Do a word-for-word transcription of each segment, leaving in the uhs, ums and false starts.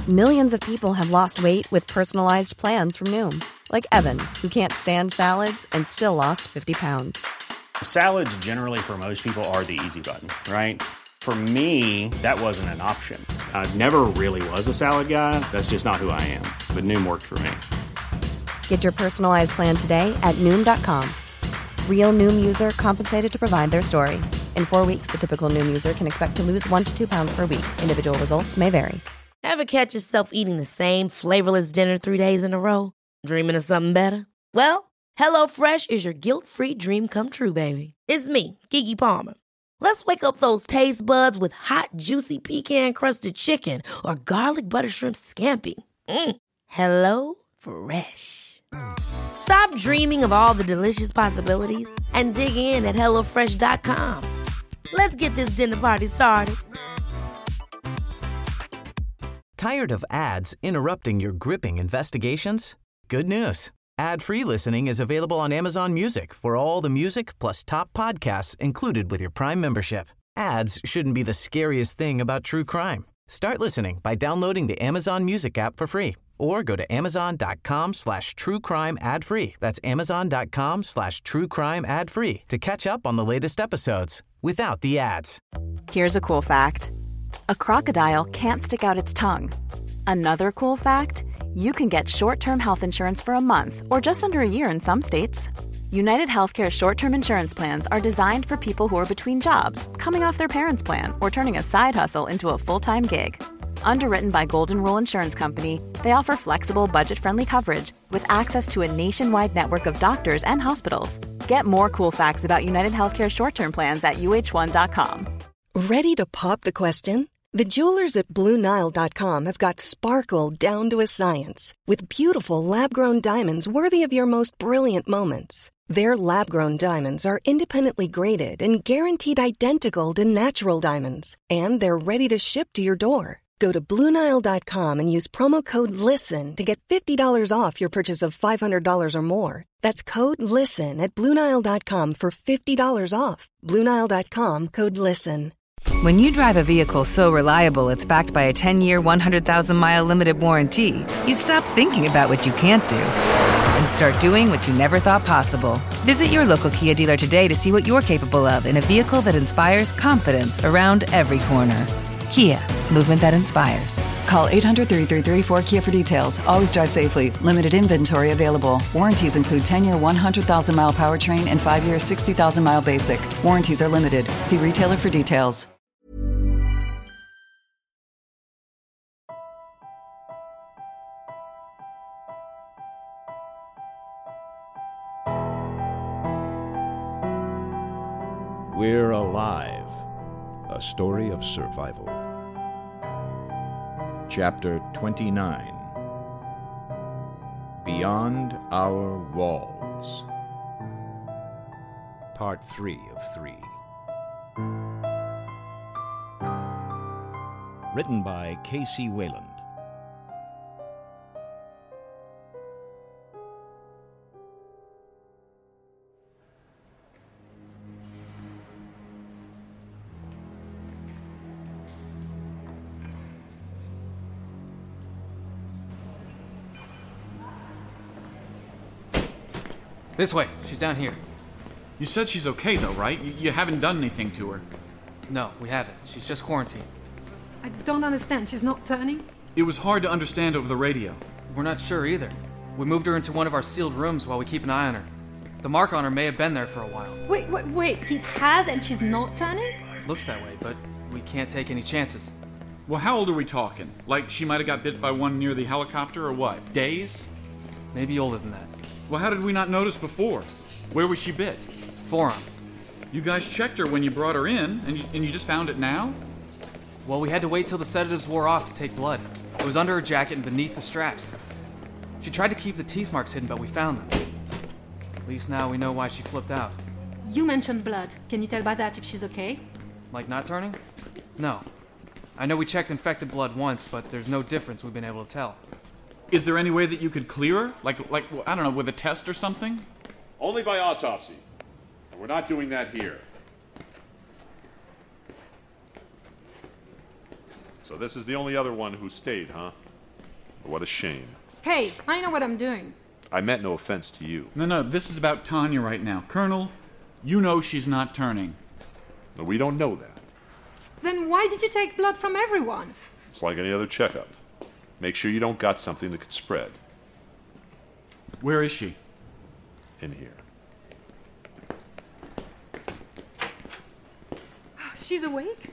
Millions of people have lost weight with personalized plans from Noom. Like Evan, who can't stand salads and still lost fifty pounds. Salads generally for most people are the easy button, right? For me, that wasn't an option. I never really was a salad guy. That's just not who I am. But Noom worked for me. Get your personalized plan today at Noom dot com. Real Noom user compensated to provide their story. In four weeks, the typical Noom user can expect to lose one to two pounds per week. Individual results may vary. Ever catch yourself eating the same flavorless dinner three days in a row? Dreaming of something better? Well, HelloFresh is your guilt-free dream come true, baby. It's me, Keke Palmer. Let's wake up those taste buds with hot, juicy pecan-crusted chicken or garlic butter shrimp scampi. Mm. Hello Fresh. Stop dreaming of all the delicious possibilities and dig in at hello fresh dot com. Let's get this dinner party started. Tired of ads interrupting your gripping investigations? Good news. Ad-free listening is available on Amazon Music for all the music plus top podcasts included with your Prime membership. Ads shouldn't be the scariest thing about true crime. Start listening by downloading the Amazon Music app for free or go to amazon.com slash true crime ad free. That's amazon.com slash true crime ad free to catch up on the latest episodes without the ads. Here's a cool fact. A crocodile can't stick out its tongue. Another cool fact, you can get short-term health insurance for a month or just under a year in some states. United Healthcare short-term insurance plans are designed for people who are between jobs, coming off their parents' plan, or turning a side hustle into a full-time gig. Underwritten by Golden Rule Insurance Company, they offer flexible, budget-friendly coverage with access to a nationwide network of doctors and hospitals. Get more cool facts about United Healthcare short-term plans at U H one dot com. Ready to pop the question? The jewelers at Blue Nile dot com have got sparkle down to a science with beautiful lab-grown diamonds worthy of your most brilliant moments. Their lab-grown diamonds are independently graded and guaranteed identical to natural diamonds, and they're ready to ship to your door. Go to Blue Nile dot com and use promo code LISTEN to get fifty dollars off your purchase of five hundred dollars or more. That's code LISTEN at Blue Nile dot com for fifty dollars off. Blue Nile dot com, code LISTEN. When you drive a vehicle so reliable it's backed by a ten-year, one hundred thousand mile limited warranty, you stop thinking about what you can't do and start doing what you never thought possible. Visit your local Kia dealer today to see what you're capable of in a vehicle that inspires confidence around every corner. Kia, movement that inspires. Call eight hundred, three three three, four K I A for details. Always drive safely. Limited inventory available. Warranties include ten-year, one hundred thousand mile powertrain and five-year, sixty thousand mile basic. Warranties are limited. See retailer for details. We're Alive, a story of survival. Chapter twenty-nine, Beyond Our Walls. Part three of three. Written by K C Wayland. This way. She's down here. You said she's okay, though, right? You, you haven't done anything to her. No, we haven't. She's just quarantined. I don't understand. She's not turning? It was hard to understand over the radio. We're not sure either. We moved her into one of our sealed rooms while we keep an eye on her. The mark on her may have been there for a while. Wait, wait, wait. It has and she's not turning? Looks that way, but we can't take any chances. Well, how old are we talking? Like she might have got bit by one near the helicopter or what? Days? Maybe older than that. Well, how did we not notice before? Where was she bit? Forearm. You guys checked her when you brought her in, and you, and you just found it now? Well, we had to wait till the sedatives wore off to take blood. It was under her jacket and beneath the straps. She tried to keep the teeth marks hidden, but we found them. At least now we know why she flipped out. You mentioned blood. Can you tell by that if she's okay? Like not turning? No. I know we checked infected blood once, but there's no difference we've been able to tell. Is there any way that you could clear her? Like, like I don't know, with a test or something? Only by autopsy. And we're not doing that here. So this is the only other one who stayed, huh? What a shame. Hey, I know what I'm doing. I meant no offense to you. No, no, this is about Tanya right now. Colonel, you know she's not turning. But we don't know that. Then why did you take blood from everyone? It's like any other checkup. Make sure you don't got something that could spread. Where is she? In here. She's awake?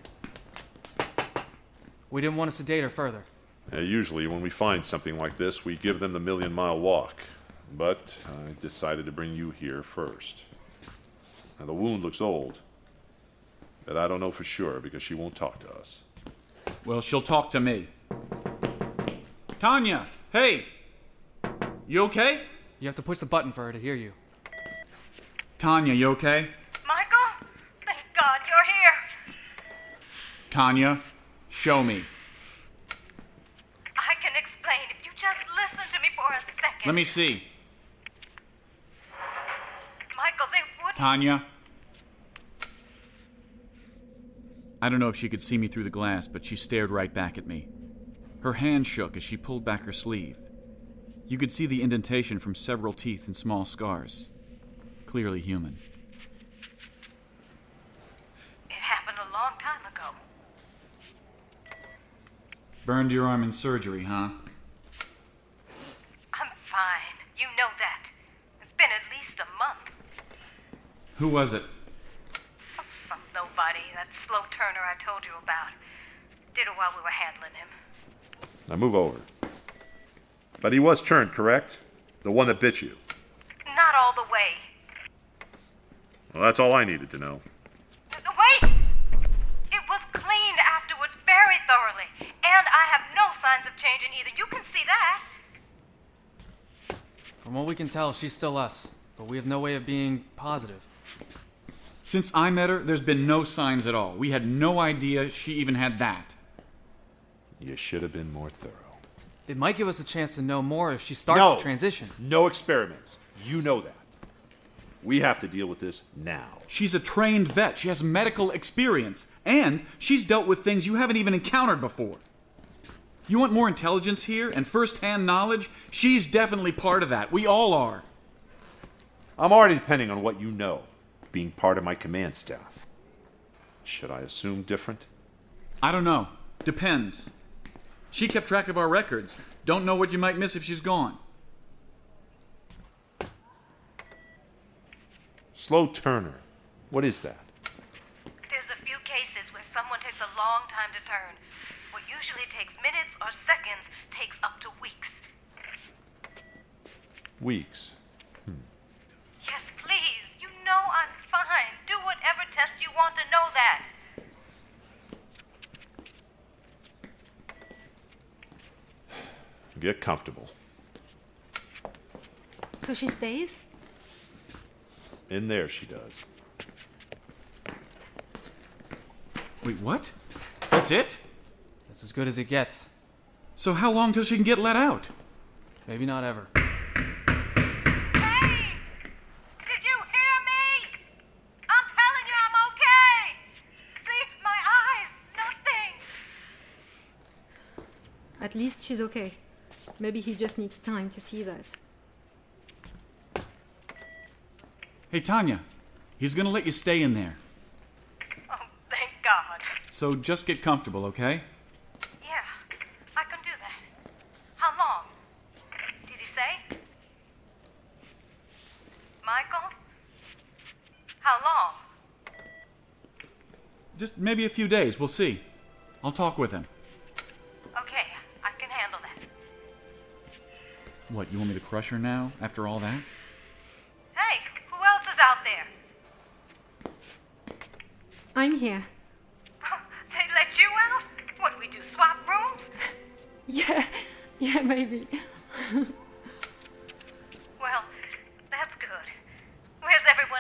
We didn't want to sedate her further. Uh, usually when we find something like this, we give them the million mile walk. But I decided to bring you here first. Now the wound looks old. But I don't know for sure because she won't talk to us. Well, she'll talk to me. Tanya! Hey! You okay? You have to push the button for her to hear you. Tanya, you okay? Michael? Thank God you're here. Tanya, show me. I can explain if you just listen to me for a second. Let me see. Michael, they wouldn't... Tanya? I don't know if she could see me through the glass, but she stared right back at me. Her hand shook as she pulled back her sleeve. You could see the indentation from several teeth and small scars. Clearly human. It happened a long time ago. Burned your arm in surgery, huh? I'm fine. You know that. It's been at least a month. Who was it? Oh, some nobody. That slow turner I told you about. Did it while we were handling him. Now move over. But he was turned, correct? The one that bit you? Not all the way. Well, that's all I needed to know. Wait! It was cleaned afterwards very thoroughly. And I have no signs of changing either. You can see that. From what we can tell, she's still us. But we have no way of being positive. Since I met her, there's been no signs at all. We had no idea she even had that. You should have been more thorough. It might give us a chance to know more if she starts no. to transition. No experiments. You know that. We have to deal with this now. She's a trained vet. She has medical experience. And she's dealt with things you haven't even encountered before. You want more intelligence here and first-hand knowledge? She's definitely part of that. We all are. I'm already depending on what you know, being part of my command staff. Should I assume different? I don't know. Depends. She kept track of our records. Don't know what you might miss if she's gone. Slow turner. What is that? There's a few cases where someone takes a long time to turn. What usually takes minutes or seconds takes up to weeks. Weeks? Hmm. Yes, please. You know I'm fine. Do whatever test you want to know that. Get comfortable. So she stays? In there she does. Wait, what? That's it? That's as good as it gets. So how long till she can get let out? Maybe not ever. Hey! Did you hear me? I'm telling you I'm okay! See? My eyes! Nothing! At least she's okay. Maybe he just needs time to see that. Hey, Tanya. He's gonna let you stay in there. Oh, thank God. So just get comfortable, okay? Yeah, I can do that. How long? Did he say? Michael? How long? Just maybe a few days. We'll see. I'll talk with him. Okay, I can handle that. What, you want me to crush her now, after all that? Hey, who else is out there? I'm here. They let you out? What do we do, swap rooms? Yeah, yeah, maybe. Well, that's good. Where's everyone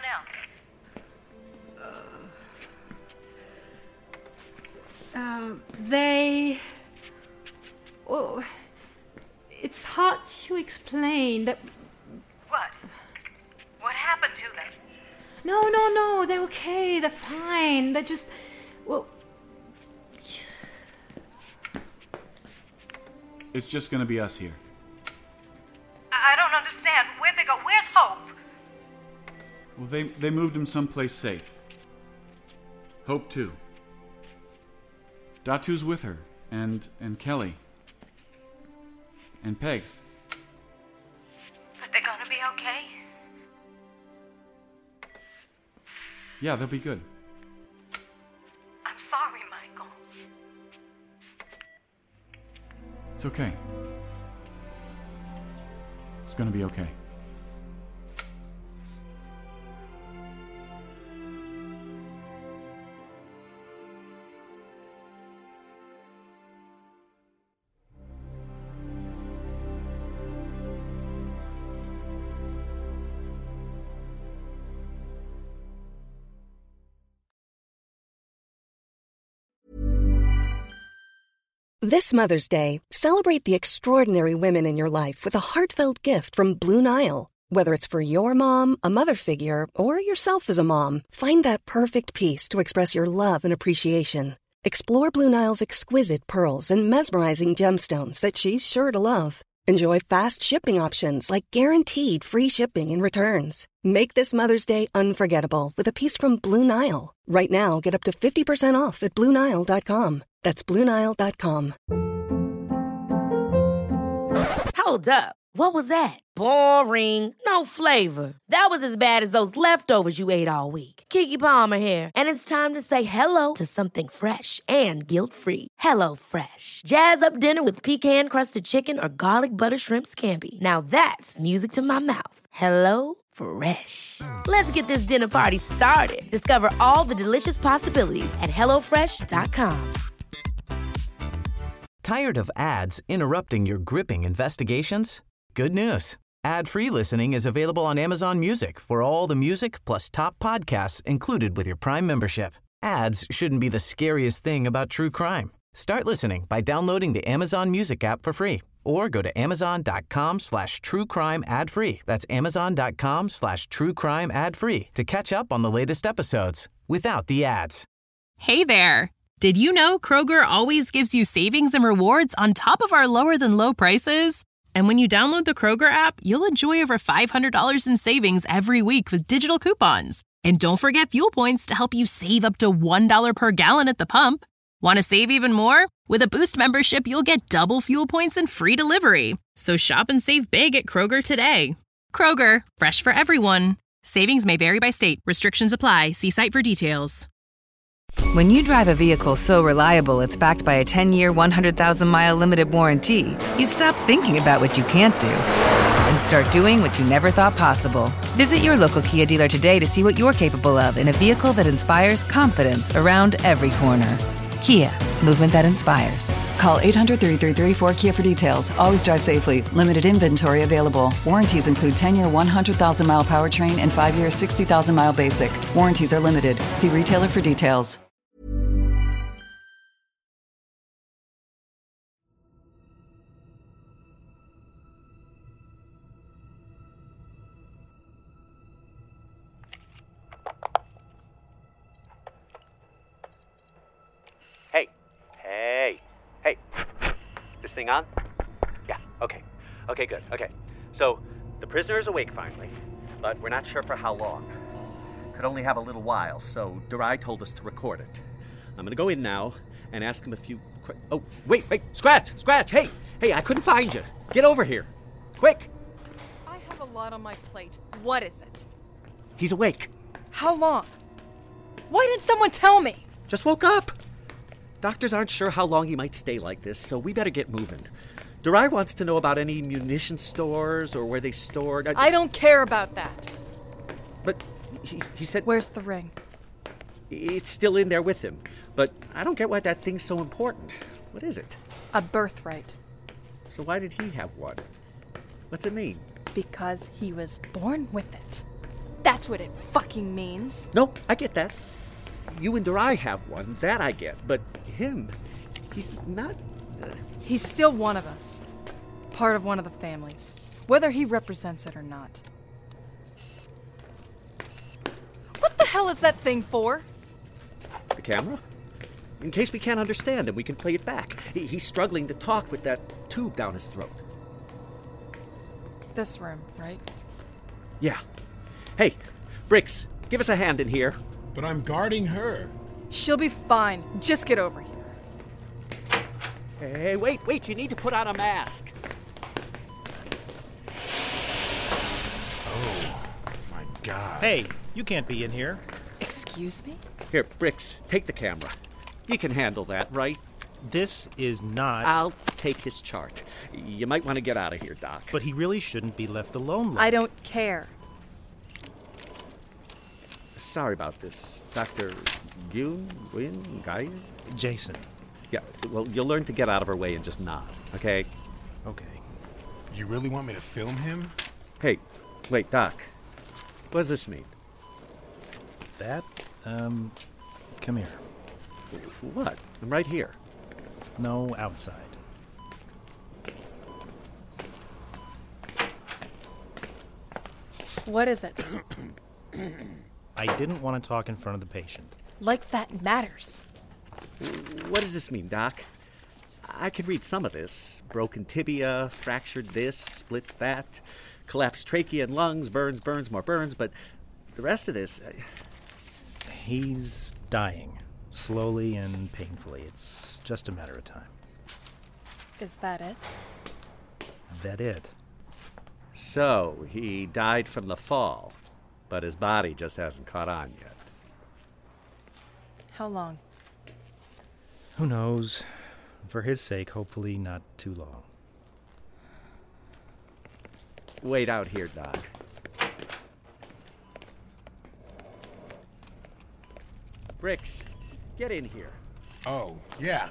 else? Uh, they... Oh, it's hard to explain. That... What? What happened to them? No, no, no, they're okay, they're fine. They're just... Well... It's just gonna be us here. I I don't understand. Where'd they go? Where's Hope? Well, they, they moved him someplace safe. Hope, too. Datu's with her, and and Kelly. And Pegs. But they're gonna be okay? Yeah, they'll be good. I'm sorry, Michael. It's okay. It's gonna be okay. This Mother's Day, celebrate the extraordinary women in your life with a heartfelt gift from Blue Nile. Whether it's for your mom, a mother figure, or yourself as a mom, find that perfect piece to express your love and appreciation. Explore Blue Nile's exquisite pearls and mesmerizing gemstones that she's sure to love. Enjoy fast shipping options like guaranteed free shipping and returns. Make this Mother's Day unforgettable with a piece from Blue Nile. Right now, get up to fifty percent off at Blue Nile dot com. That's Blue Nile dot com. Hold up. What was that? Boring. No flavor. That was as bad as those leftovers you ate all week. Keke Palmer here, and it's time to say hello to something fresh and guilt-free. Hello Fresh. Jazz up dinner with pecan-crusted chicken or garlic butter shrimp scampi. Now that's music to my mouth. Hello Fresh. Let's get this dinner party started. Discover all the delicious possibilities at hello fresh dot com. Tired of ads interrupting your gripping investigations? Good news. Ad-free listening is available on Amazon Music for all the music plus top podcasts included with your Prime membership. Ads shouldn't be the scariest thing about true crime. Start listening by downloading the Amazon Music app for free or go to amazon.com slash true crime ad free. That's amazon.com slash true crime ad free to catch up on the latest episodes without the ads. Hey there. Did you know Kroger always gives you savings and rewards on top of our lower than low prices? And when you download the Kroger app, you'll enjoy over five hundred dollars in savings every week with digital coupons. And don't forget fuel points to help you save up to one dollar per gallon at the pump. Want to save even more? With a Boost membership, you'll get double fuel points and free delivery. So shop and save big at Kroger today. Kroger, fresh for everyone. Savings may vary by state. Restrictions apply. See site for details. When you drive a vehicle so reliable it's backed by a ten-year, one hundred thousand mile limited warranty, you stop thinking about what you can't do and start doing what you never thought possible. Visit your local Kia dealer today to see what you're capable of in a vehicle that inspires confidence around every corner. Kia, movement that inspires. Call eight hundred, three three three, four K I A for details. Always drive safely. Limited inventory available. Warranties include ten-year, one hundred thousand mile powertrain and five-year, sixty thousand mile basic. Warranties are limited. See retailer for details. Hey, hey, hey, this thing on? Yeah, okay, okay, good, okay. So, the prisoner is awake finally, but we're not sure for how long. Could only have a little while, so Durai told us to record it. I'm gonna go in now and ask him a few qu- Oh, wait, wait, Scratch, Scratch, hey, hey, I couldn't find you. Get over here, quick. I have a lot on my plate. What is it? He's awake. How long? Why didn't someone tell me? Just woke up. Doctors aren't sure how long he might stay like this, so we better get moving. Durai wants to know about any munition stores or where they stored... I don't care about that. But he, he said... Where's the ring? It's still in there with him. But I don't get why that thing's so important. What is it? A birthright. So why did he have one? What's it mean? Because he was born with it. That's what it fucking means. No, I get that. You and Durai have one, that I get. But him, he's not... Uh... He's still one of us. Part of one of the families. Whether he represents it or not. What the hell is that thing for? The camera? In case we can't understand him, we can play it back. He, he's struggling to talk with that tube down his throat. This room, right? Yeah. Hey, Bricks, give us a hand in here. But I'm guarding her. She'll be fine. Just get over here. Hey, wait, wait, you need to put on a mask. Oh, my God. Hey, you can't be in here. Excuse me? Here, Bricks, take the camera. You can handle that, right? This is not... I'll take his chart. You might want to get out of here, Doc. But he really shouldn't be left alone like... I don't care. Sorry about this. Doctor Yoon, Win, Guy? Jason. Yeah, well, you'll learn to get out of her way and just nod, okay? Okay. You really want me to film him? Hey, wait, Doc. What does this mean? That? Um, come here. What? I'm right here. No, outside. What is it? I didn't want to talk in front of the patient. Like that matters. What does this mean, Doc? I can read some of this. Broken tibia, fractured this, split that, collapsed trachea and lungs, burns, burns, more burns, but the rest of this... I... He's dying. Slowly and painfully. It's just a matter of time. Is that it? That it. So, he died from the fall, but his body just hasn't caught on yet. How long? Who knows? For his sake, hopefully not too long. Wait out here, Doc. Bricks, get in here. Oh, yeah.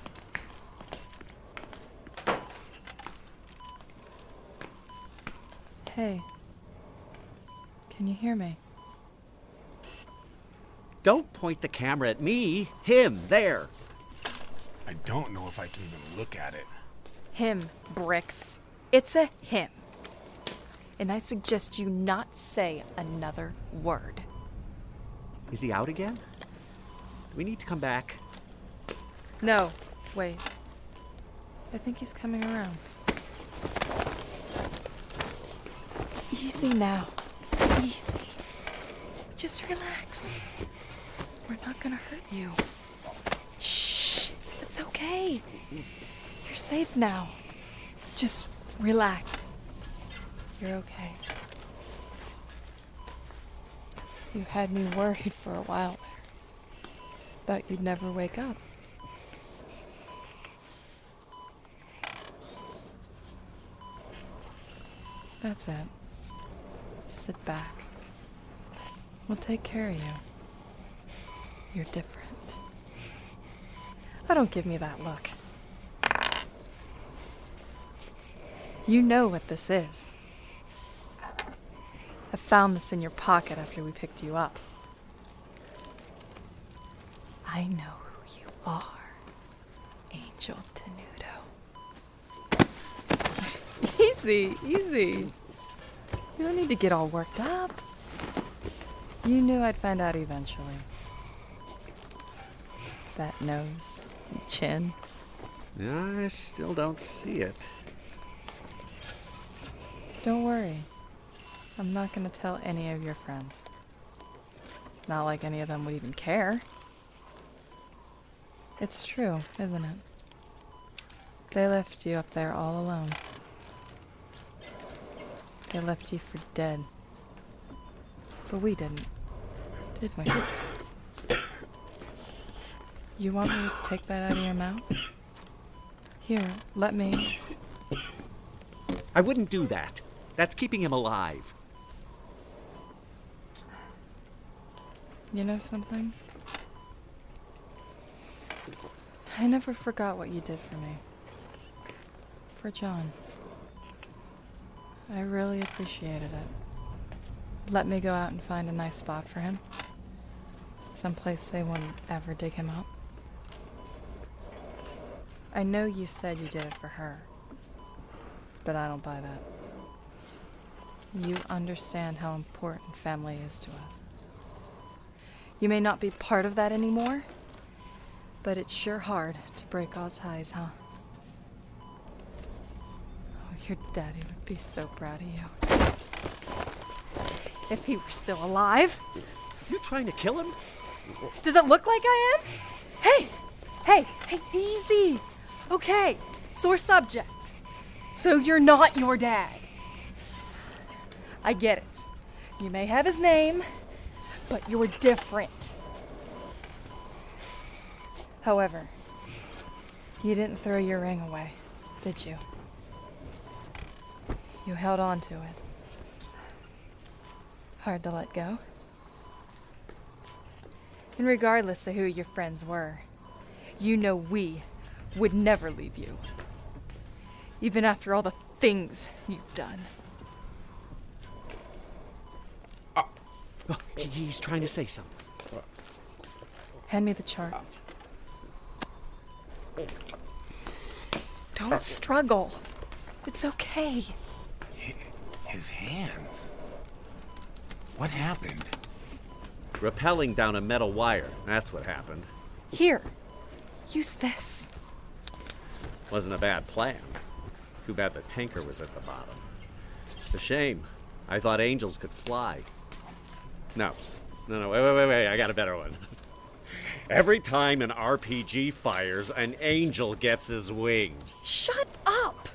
Hey. Can you hear me? Don't point the camera at me. Him, there. I don't know if I can even look at it. Him, Bricks. It's a him. And I suggest you not say another word. Is he out again? Do we need to come back? No. Wait. I think he's coming around. Easy now. Easy. Just relax. We're not gonna hurt you. Shh. It's, it's okay. You're safe now. Just relax. You're okay. You had me worried for a while there. Thought you'd never wake up. That's it. Sit back. We'll take care of you. You're different. Oh, don't give me that look. You know what this is. I found this in your pocket after we picked you up. I know who you are, Angel Tenuto. Easy, easy. You don't need to get all worked up. You knew I'd find out eventually. That nose, and chin. I still don't see it. Don't worry. I'm not going to tell any of your friends. Not like any of them would even care. It's true, isn't it? They left you up there all alone. They left you for dead. But we didn't, did we? You want me to take that out of your mouth? Here, let me. I wouldn't do that. That's keeping him alive. You know something? I never forgot what you did for me. For John. I really appreciated it. Let me go out and find a nice spot for him. Someplace they wouldn't ever dig him up. I know you said you did it for her, but I don't buy that. You understand how important family is to us. You may not be part of that anymore, But it's sure hard to break all ties, huh? Oh, your daddy would be so proud of you. If he were still alive. You trying to kill him? Does it look like I am? Hey! Hey! Hey, easy! Okay, sore subject. So you're not your dad. I get it. You may have his name, but you're different. However, you didn't throw your ring away, did you? You held on to it. Hard to let go. And regardless of who your friends were, you know we would never leave you. Even after all the things you've done. Uh, he's trying to say something. Hand me the chart. Don't struggle. It's okay. His hands. What happened? Rappelling down a metal wire. That's what happened. Here. Use this. Wasn't a bad plan. Too bad the tanker was at the bottom. It's a shame. I thought angels could fly. No. No, no, wait, wait, wait, wait. I got a better one. Every time an R P G fires, an angel gets his wings. Shut up!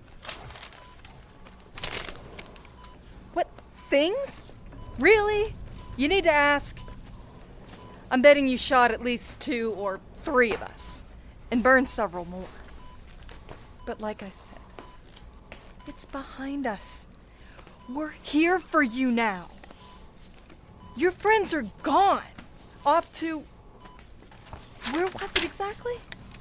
What, things? Really? You need to ask? I'm betting you shot at least two or three of us, and burned several more. But like I said, it's behind us. We're here for you now. Your friends are gone. Off to... Where was it exactly?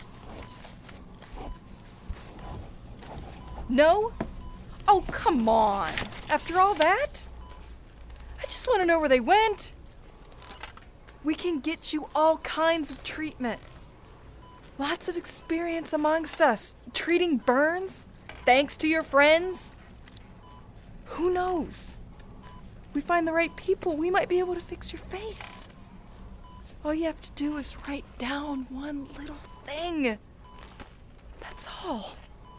No? Oh, come on. After all that? I just want to know where they went. We can get you all kinds of treatment. Lots of experience amongst us. Treating burns, thanks to your friends. Who knows? We find the right people, we might be able to fix your face. All you have to do is write down one little thing. That's all.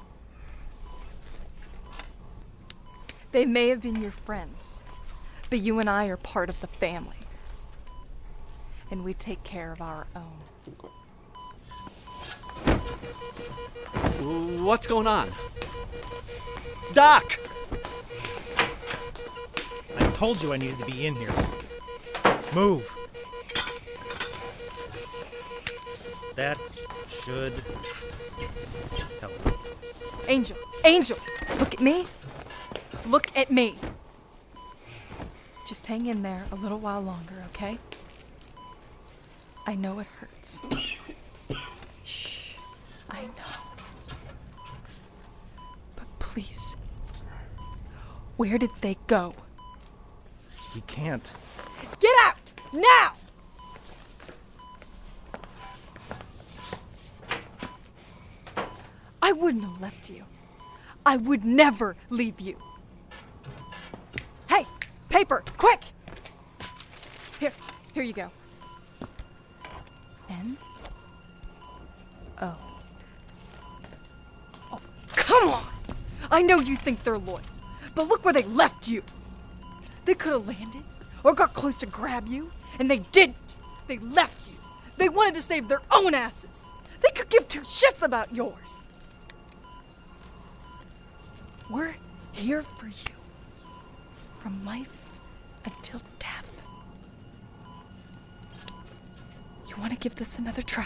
They may have been your friends, but you and I are part of the family. And we take care of our own. What's going on? Doc! I told you I needed to be in here. Move. That should help. Angel, Angel, look at me. Look at me. Just hang in there a little while longer, okay? I know it hurts. Shh. I know. But please. Where did they go? You can't. Get out! Now! I wouldn't have left you. I would never leave you. Hey! Paper! Quick! Here. Here you go. N O. Oh, come on! I know you think they're loyal, but look where they left you. They could have landed or got close to grab you, and they didn't. They left you. They wanted to save their own asses. They could give two shits about yours. We're here for you. From life until death. You want to give this another try?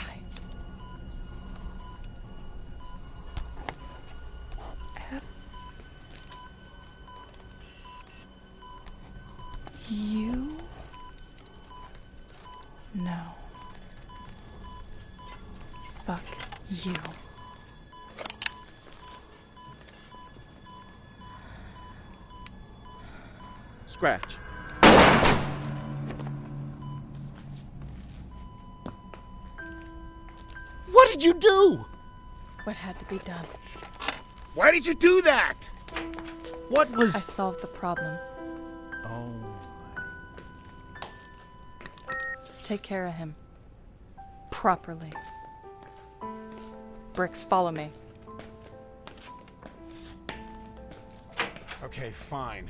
F U No. Fuck you. Scratch. What did you do? What had to be done? Why did you do that? What was... I solved the problem. Oh. Take care of him. Properly. bricks. Follow me. Okay, fine.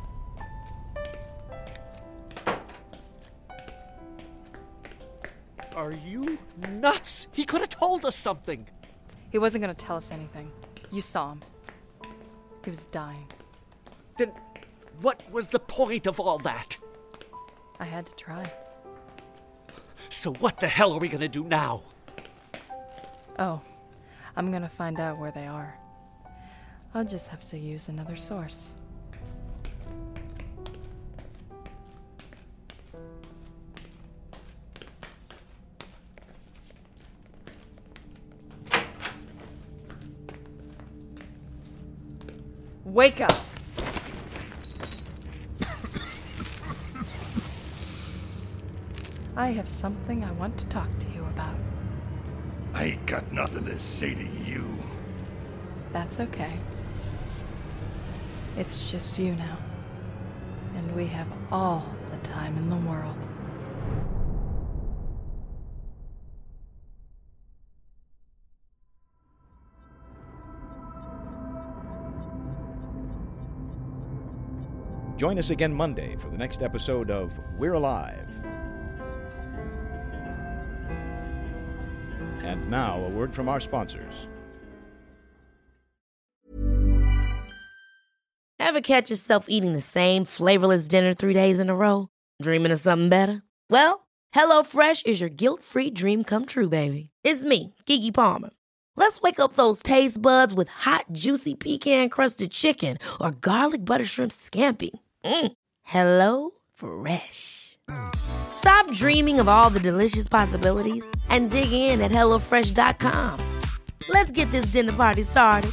Are you nuts? He could have told us something. He wasn't going to tell us anything. You saw him. He was dying. Then what was the point of all that? I had to try. So what the hell are we going to do now? Oh, I'm going to find out where they are. I'll just have to use another source. Wake up! I have something I want to talk to you about. I ain't got nothing to say to you. That's okay. It's just you now. And we have all the time in the world. Join us again Monday for the next episode of We're Alive. And now, a word from our sponsors. Ever catch yourself eating the same flavorless dinner three days in a row? Dreaming of something better? Well, HelloFresh is your guilt-free dream come true, baby. It's me, Keke Palmer. Let's wake up those taste buds with hot, juicy pecan-crusted chicken or garlic butter shrimp scampi. Mm. Hello Fresh. Stop dreaming of all the delicious possibilities and dig in at hello fresh dot com. Let's get this dinner party started.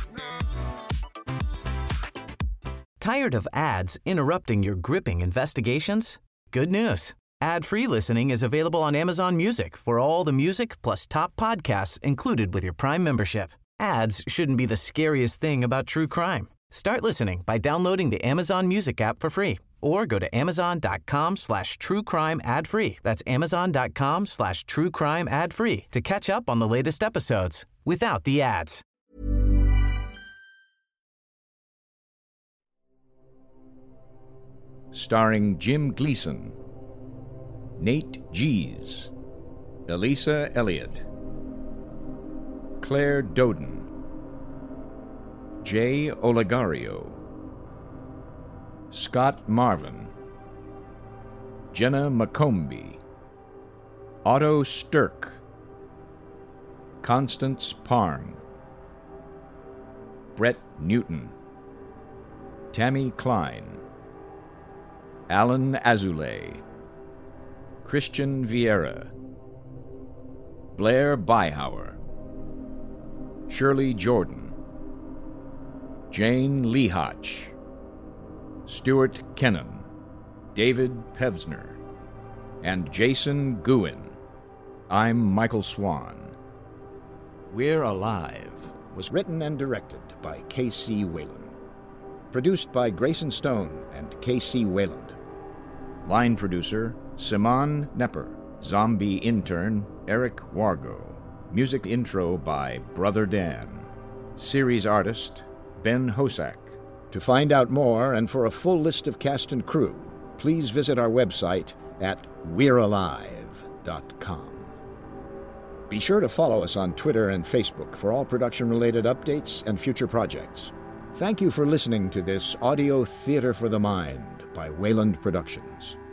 Tired of ads interrupting your gripping investigations? Good news. Ad-free listening is available on Amazon Music for all the music plus top podcasts included with your Prime membership. Ads shouldn't be the scariest thing about true crime. Start listening by downloading the Amazon Music app for free or go to amazon.com slash true crime ad free. That's amazon.com slash true crime ad free to catch up on the latest episodes without the ads. Starring Jim Gleason, Nate Gies, Elisa Elliott, Claire Doden, Jay Olegario, Scott Marvin, Jenna McCombie, Otto Stirk, Constance Parng, Brett Newton, Tammy Klein, Alan Azoulay, Christian Vieira, Blair Byhauer, Shirley Jordan, Jane Lehotch, Stuart Kennan, David Pevsner, and Jason Guin. I'm Michael Swan. We're Alive was written and directed by K C Wayland. Produced by Grayson Stone and K C Wayland. Line producer, Simon Nepper. Zombie intern, Eric Wargo. Music intro by Brother Dan. Series artist, Ben Hosak. To find out more and for a full list of cast and crew, please visit our website at we're alive dot com. Be sure to follow us on Twitter and Facebook for all production-related updates and future projects. Thank you for listening to this Audio Theater for the Mind by Wayland Productions.